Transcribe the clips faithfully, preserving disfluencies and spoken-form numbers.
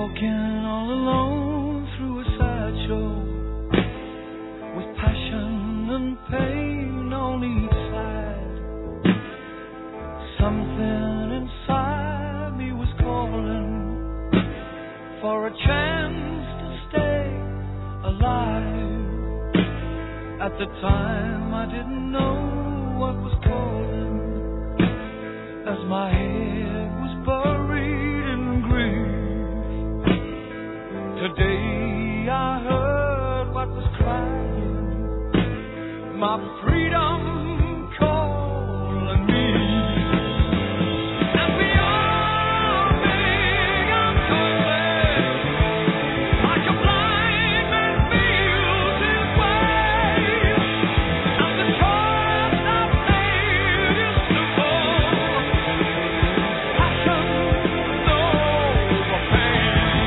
Walking all alone through a sideshow with passion and pain on each side. Something inside me was calling for a chance to stay alive. At the time I didn't know what was calling, as my head was buried in grief. Today I heard what was crying, my freedom calling me. And beyond me I'm going, like a blind man feels his way. And the choice I've made is simple: passion, no pain.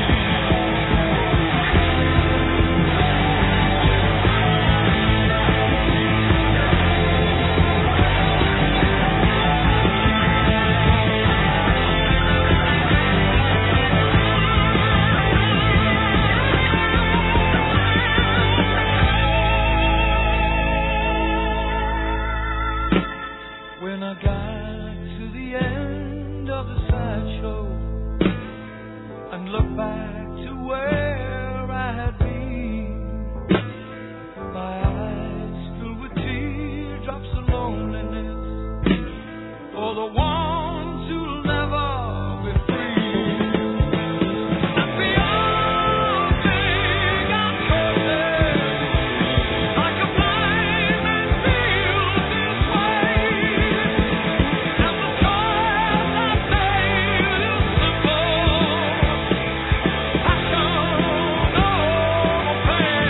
When I got to the end of the sideshow and looked back to where I had been, my eyes filled with teardrops of loneliness for the ones who'll never be free. And beyond me I'm going, like a blind man feels his way. And the choice I've made is simple: passion, no pain.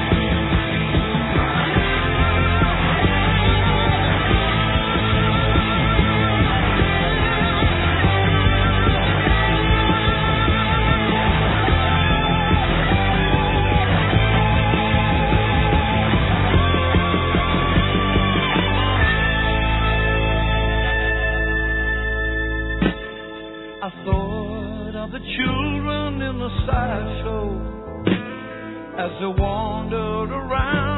I thought of the children in the sideshow as they wandered around